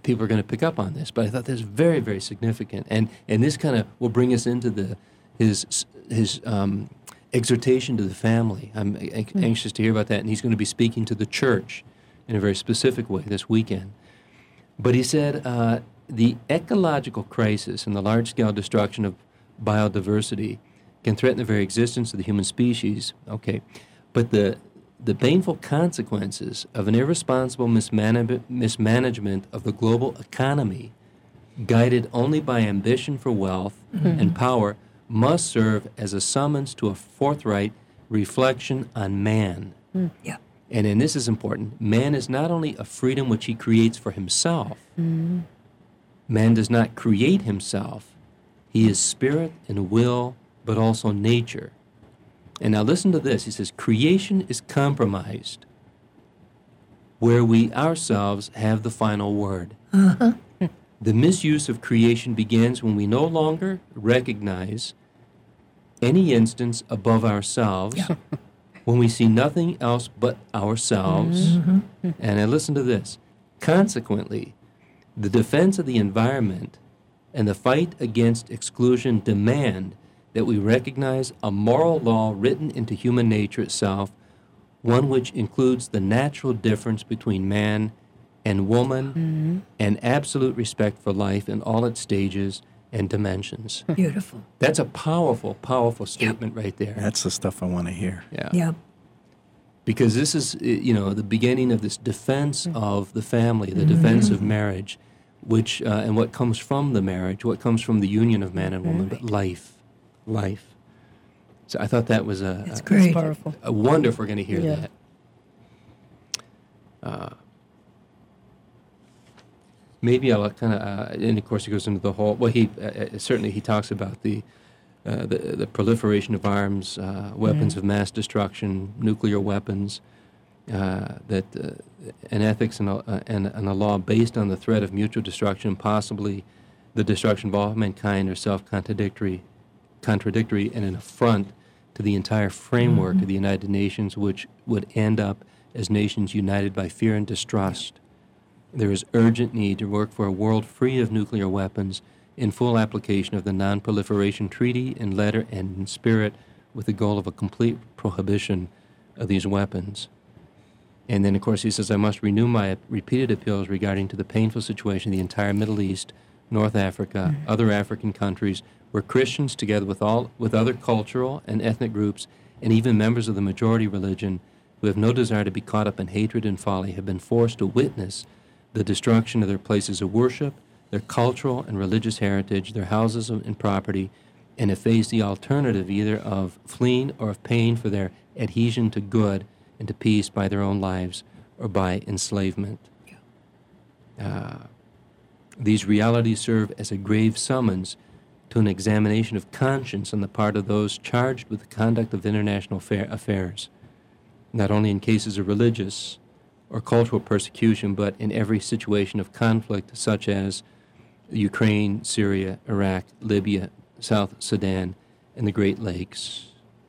people are going to pick up on this, but I thought this was very, very significant. And this kind of will bring us into his exhortation to the family. I'm anxious to hear about that, and he's going to be speaking to the church in a very specific way this weekend. But he said the ecological crisis and the large-scale destruction of biodiversity can threaten the very existence of the human species. Okay, but the painful consequences of an irresponsible mismanagement of the global economy, guided only by ambition for wealth and power, must serve as a summons to a forthright reflection on man. Yeah. And this is important. Man is not only a freedom which he creates for himself. Man does not create himself. He is spirit and will, but also nature. And now listen to this. He says, creation is compromised where we ourselves have the final word. The misuse of creation begins when we no longer recognize any instance above ourselves, when we see nothing else but ourselves. And now listen to this. Consequently, the defense of the environment and the fight against exclusion demand that we recognize a moral law written into human nature itself, one which includes the natural difference between man and woman and absolute respect for life in all its stages and dimensions. Beautiful. That's a powerful, powerful statement right there. That's the stuff I want to hear. Yeah. Because this is, the beginning of this defense of the family, the defense of marriage, which, and what comes from the marriage, what comes from the union of man and woman, but life. So I thought that was It's great. It's powerful. a wonder if we're going to hear that. Maybe I'll kind of, and of course he goes into the whole, well, he certainly he talks about the proliferation of arms, weapons of mass destruction, nuclear weapons, that an ethics and a law based on the threat of mutual destruction, possibly the destruction of all mankind, are self-contradictory and an affront to the entire framework of the United Nations, which would end up as nations united by fear and distrust. There is urgent need to work for a world free of nuclear weapons in full application of the Non-Proliferation Treaty in letter and in spirit, with the goal of a complete prohibition of these weapons. And then, of course, he says, I must renew my repeated appeals regarding to the painful situation of the entire Middle East, North Africa, other African countries, where Christians, together with other cultural and ethnic groups, and even members of the majority religion, who have no desire to be caught up in hatred and folly, have been forced to witness the destruction of their places of worship, their cultural and religious heritage, their houses and property, and have faced the alternative either of fleeing or of paying for their adhesion to good and to peace by their own lives or by enslavement. These realities serve as a grave summons to an examination of conscience on the part of those charged with the conduct of international affairs, not only in cases of religious or cultural persecution, but in every situation of conflict, such as Ukraine, Syria, Iraq, Libya, South Sudan, and the Great Lakes.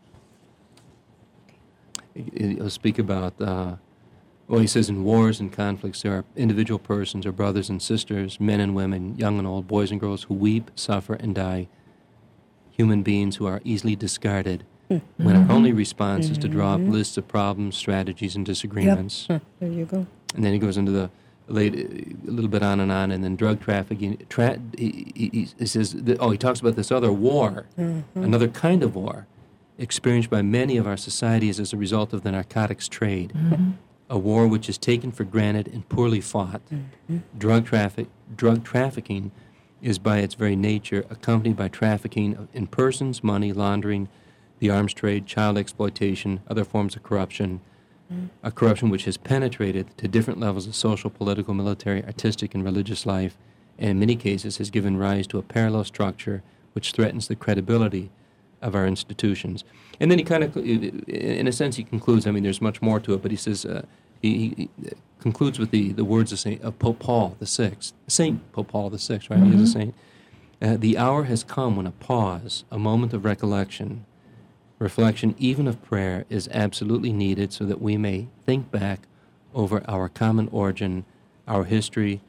He'll speak about, he says, in wars and conflicts, there are individual persons or brothers and sisters, men and women, young and old, boys and girls who weep, suffer, and die, human beings who are easily discarded when our only response is to draw up lists of problems, strategies, and disagreements. There you go. And then he goes into a little bit on, and then drug trafficking. He says, he talks about this other war, another kind of war, experienced by many of our societies as a result of the narcotics trade, a war which is taken for granted and poorly fought. Drug trafficking is by its very nature accompanied by trafficking in persons, money laundering, the arms trade, child exploitation, other forms of corruption, a corruption which has penetrated to different levels of social, political, military, artistic, and religious life, and in many cases has given rise to a parallel structure which threatens the credibility of our institutions. And then he kind of, in a sense, he concludes, there's much more to it, but he says, he concludes with the words of Pope Paul VI, Saint Pope Paul VI, right? He is a saint. The hour has come when a pause, a moment of reflection, even of prayer, is absolutely needed so that we may think back over our common origin, our history,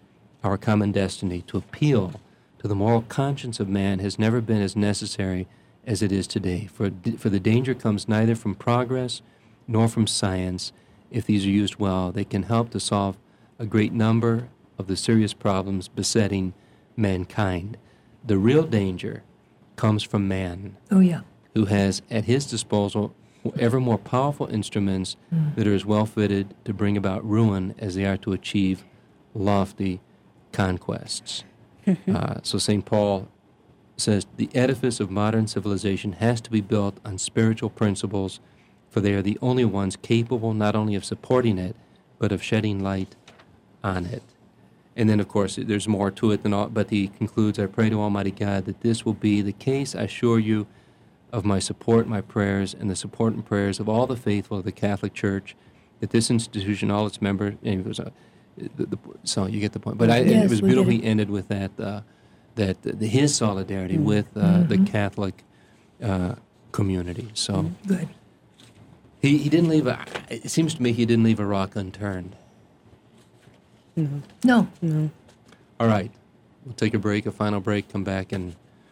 our common destiny, to appeal to the moral conscience of man has never been as necessary as it is today. For the danger comes neither from progress nor from science. If these are used well, they can help to solve a great number of the serious problems besetting mankind. The real danger comes from man, who has at his disposal ever more powerful instruments that are as well fitted to bring about ruin as they are to achieve lofty conquests. So St. Paul says the edifice of modern civilization has to be built on spiritual principles, for they are the only ones capable not only of supporting it, but of shedding light on it. And then, of course, there's more to it than all, but he concludes, I pray to Almighty God that this will be the case. I assure you of my support, my prayers, and the support and prayers of all the faithful of the Catholic Church, that this institution, all its members, so you get the point. But it was beautiful he ended with that, his solidarity with the Catholic community. So good. He didn't leave it seems to me he didn't leave a rock unturned. No. All right. We'll take a break, a final break, come back, and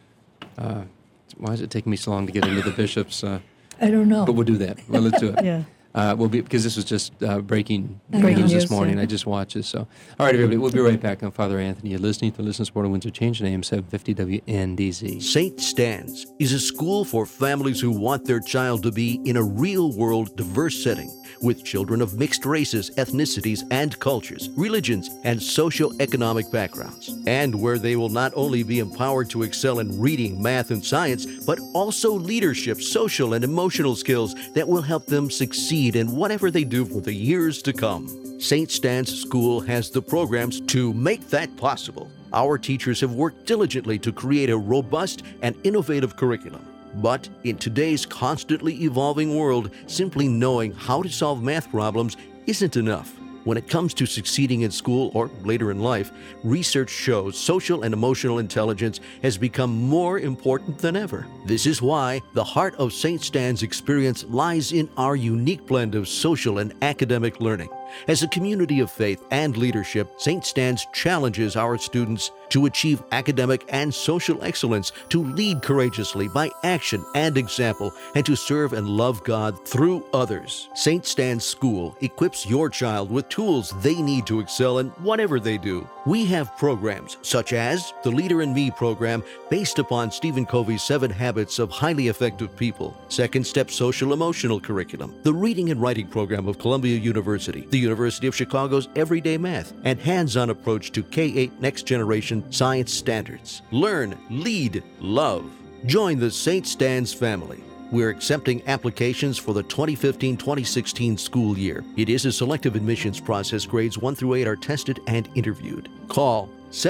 why is it taking me so long to get into the bishops? I don't know. But we'll do that. Well, let's do it. Yeah. Because this was just breaking news this morning. I just watched this. So, all right, everybody, we'll be right back on Father Anthony. You're listening to Listen Support of Windsor Change, AM 750 WNDZ. St. Stan's is a school for families who want their child to be in a real-world, diverse setting with children of mixed races, ethnicities, and cultures, religions, and socio-economic backgrounds, and where they will not only be empowered to excel in reading, math, and science, but also leadership, social, and emotional skills that will help them succeed in whatever they do for the years to come. St. Stan's School has the programs to make that possible. Our teachers have worked diligently to create a robust and innovative curriculum. But in today's constantly evolving world, simply knowing how to solve math problems isn't enough. When it comes to succeeding in school or later in life, research shows social and emotional intelligence has become more important than ever. This is why the heart of St. Stan's experience lies in our unique blend of social and academic learning. As a community of faith and leadership, St. Stan's challenges our students to achieve academic and social excellence, to lead courageously by action and example, and to serve and love God through others. St. Stan's School equips your child with tools they need to excel in whatever they do. We have programs such as the Leader in Me program, based upon Stephen Covey's 7 Habits of Highly Effective People, Second Step Social Emotional Curriculum, the Reading and Writing program of Columbia University, the University of Chicago's Everyday Math, and hands-on approach to K-8 Next Generation Science Standards. Learn, lead, love. Join the St. Stan's family. We're accepting applications for the 2015-2016 school year. It is a selective admissions process. Grades 1 through 8 are tested and interviewed. Call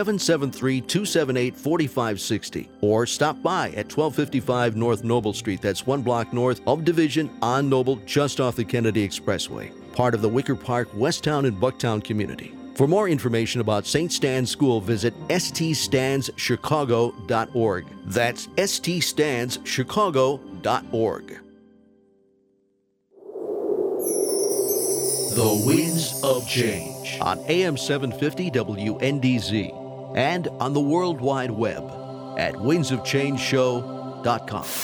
773-278-4560 or stop by at 1255 North Noble Street. That's 1 block north of Division on Noble, just off the Kennedy Expressway. Part of the Wicker Park, Westtown, and Bucktown community. For more information about St. Stan's School, visit ststanschicago.org. That's ststanschicago.org. The Winds of Change on AM 750 WNDZ and on the World Wide Web at windsofchangeshow.com.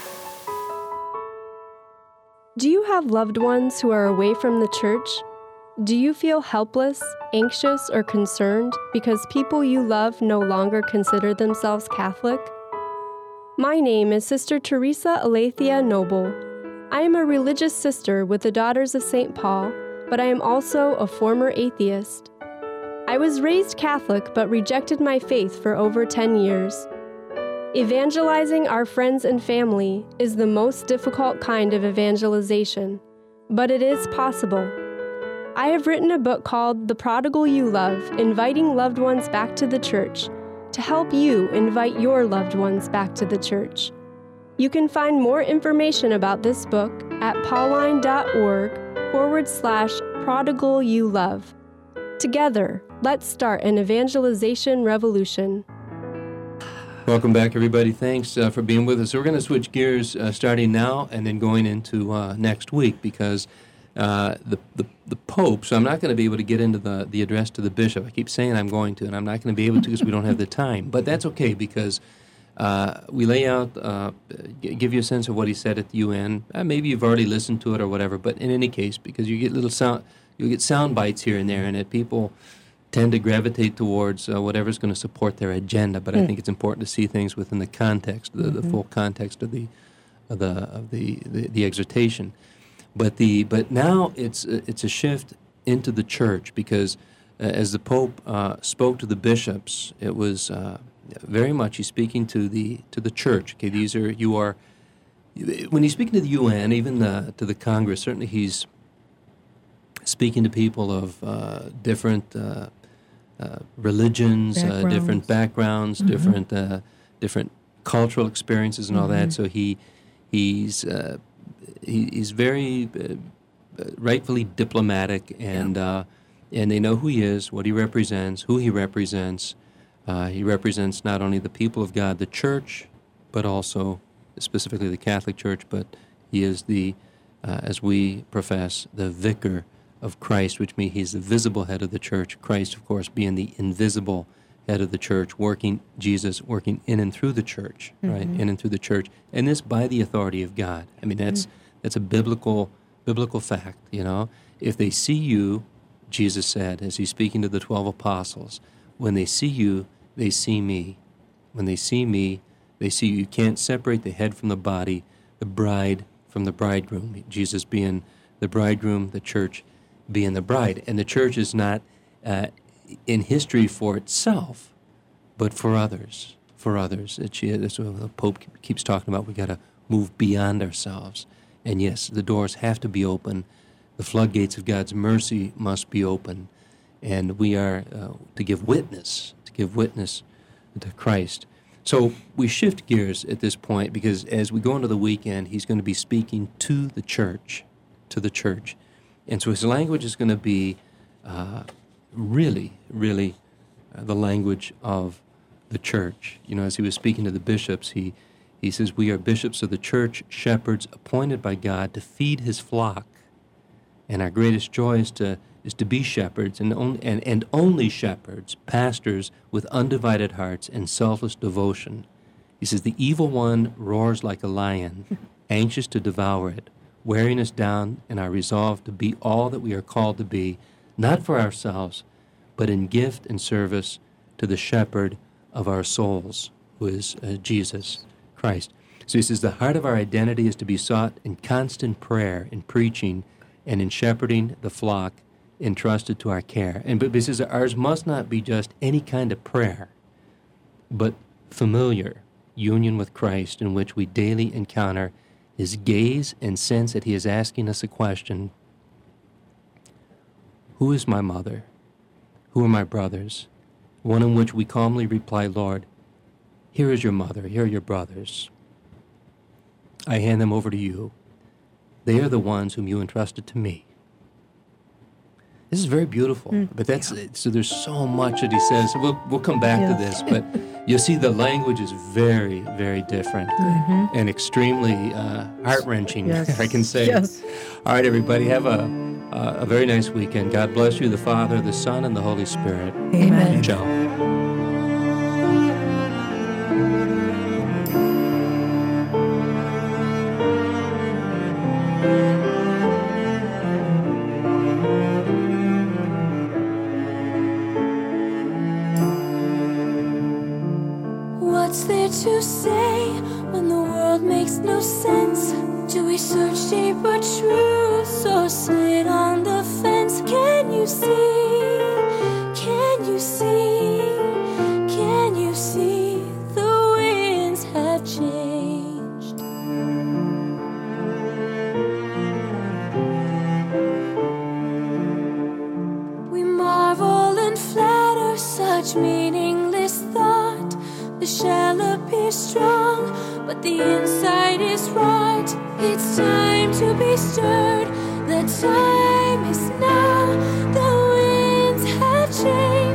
Do you have loved ones who are away from the church? Do you feel helpless, anxious, or concerned because people you love no longer consider themselves Catholic? My name is Sister Teresa Alethea Noble. I am a religious sister with the Daughters of St. Paul, but I am also a former atheist. I was raised Catholic but rejected my faith for over 10 years. Evangelizing our friends and family is the most difficult kind of evangelization, but it is possible. I have written a book called The Prodigal You Love, Inviting Loved Ones Back to the Church, to help you invite your loved ones back to the church. You can find more information about this book at pauline.org/prodigalyouLove. Together, let's start an evangelization revolution. Welcome back, everybody. Thanks for being with us. We're going to switch gears starting now and then going into next week, because the Pope, so I'm not going to be able to get into the address to the bishop. I keep saying I'm going to, and I'm not going to be able to because we don't have the time. But that's okay because we lay out, give you a sense of what he said at the UN. Maybe you've already listened to it or whatever, but in any case, because you get sound bites here and there, and that people tend to gravitate towards whatever's going to support their agenda. But I think it's important to see things within the context, the full context of the exhortation. But now it's a shift into the church because as the Pope spoke to the bishops, it was very much he's speaking to the church. Okay, when he's speaking to the UN, even to the Congress, certainly he's speaking to people of different religions, different backgrounds, different cultural experiences, and all that. So he's very rightfully diplomatic, and they know who he is, what he represents, who he represents. He represents not only the people of God, the church, but also specifically the Catholic Church, but he is as we profess, the vicar of Christ, which means he's the visible head of the church. Christ, of course, being the invisible head of the church, Jesus working in and through the church, right? In and through the church, and this by the authority of God. I mean, that's a biblical fact, you know. If they see you, Jesus said, as he's speaking to the 12 apostles, when they see you, they see me. When they see me, they see you. You can't separate the head from the body, the bride from the bridegroom. Jesus being the bridegroom, the church being the bride. And the church is not in history for itself, but for others. For others. That's what the Pope keeps talking about. We got to move beyond ourselves. And yes, the doors have to be open. The floodgates of God's mercy must be open. And we are to give witness to Christ. So we shift gears at this point because as we go into the weekend, he's going to be speaking to the church. And so his language is going to be really the language of the church. You know, as he was speaking to the bishops, he says, we are bishops of the church, shepherds appointed by God to feed his flock. And our greatest joy is to be shepherds and only shepherds, pastors with undivided hearts and selfless devotion. He says, the evil one roars like a lion, anxious to devour it, wearing us down in our resolve to be all that we are called to be, not for ourselves, but in gift and service to the shepherd of our souls, who is Jesus Christ. So he says, the heart of our identity is to be sought in constant prayer, in preaching, and in shepherding the flock entrusted to our care. But he says ours must not be just any kind of prayer, but familiar union with Christ in which we daily encounter his gaze and sense that he is asking us a question. Who is my mother? Who are my brothers? One in which we calmly reply, Lord, here is your mother, here are your brothers. I hand them over to you. They are the ones whom you entrusted to me. This is very beautiful, but so there's so much that he says. We'll come back to this, but you'll see the language is very, very different and extremely heart-wrenching, I can say. Yes. All right, everybody, have a very nice weekend. God bless you, the Father, the Son, and the Holy Spirit. Amen. Ciao. What's there to say when the world makes no sense? Do we search deeper truths or sit on the fence? Can you see? Can you see? Can you see the winds have changed? We marvel and flatter such meaningless thought. The shell appears strong, but the inside is rot. It's time to be stirred. The time is now. The winds have changed.